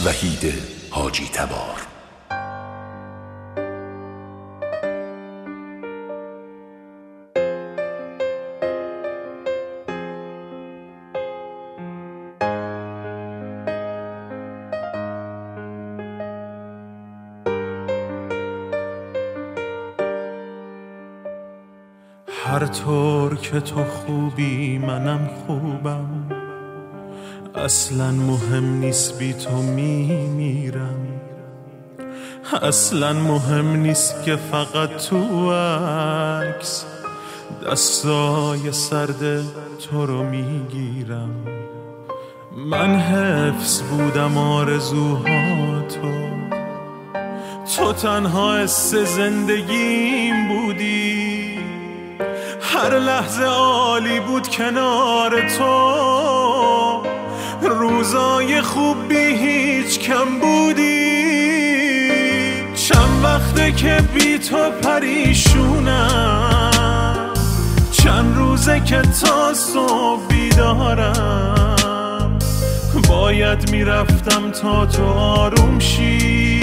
وحید حاجی تبار. هر طور که تو خوبی منم خوبم، اصلا مهم نیست بی تو میمیرم، اصلا مهم نیست که فقط تو عکس دستای سرد تو رو میگیرم. من حفظ بودم آرزوهاتو، تو تنها حس زندگیم بودی، هر لحظه عالی بود کنار تو، روزای خوب بی هیچ کم بودی. چند وقته که بی تو پریشونم، چند روزه که تا صبح بیدارم، باید میرفتم تا تو آروم شی،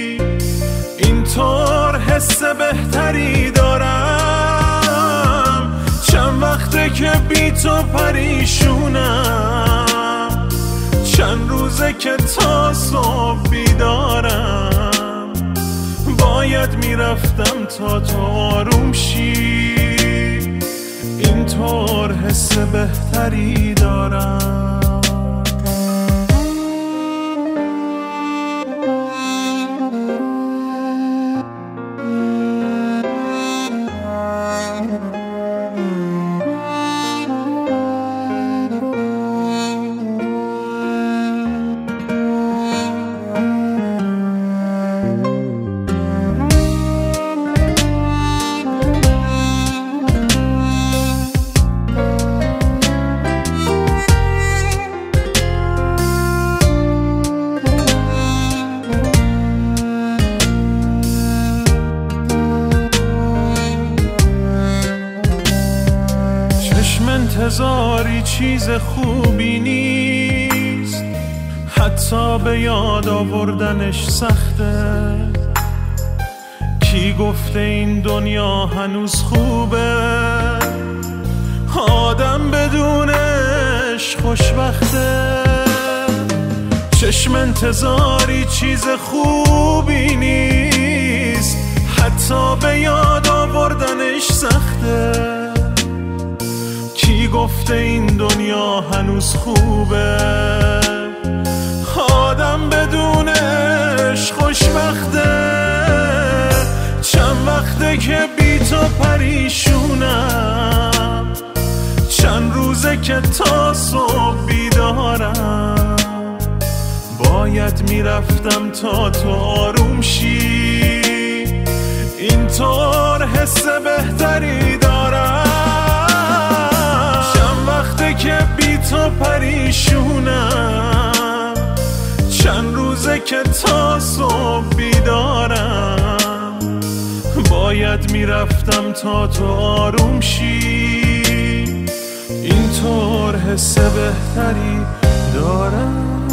اینطور حس بهتری دارم. چند وقته که بی تو پریشونم، چند روزه که تا صبح بیدارم، باید میرفتم تا تو آروم شی، اینطور حس بهتری دارم. انتظاری چیز خوبی نیست، حتی به یاد آوردنش سخته. کی گفته این دنیا هنوز خوبه، آدم بدونش خوشبخته. چشم انتظاری چیز خوبی نیست، حتی به یاد آوردنش سخته. کی گفته این دنیا هنوز خوبه، آدم بدونش خوشبخته. چند وقته که بی تو پریشونم، چند روزه که تا صبح بیدارم، باید میرفتم تا تو آروم شی، اینطور حس بهتری دارم. که بی تو پریشونم، چند روزه که تا صبح بیدارم، باید میرفتم تا تو آروم شی، اینطور حس بهتری دارم.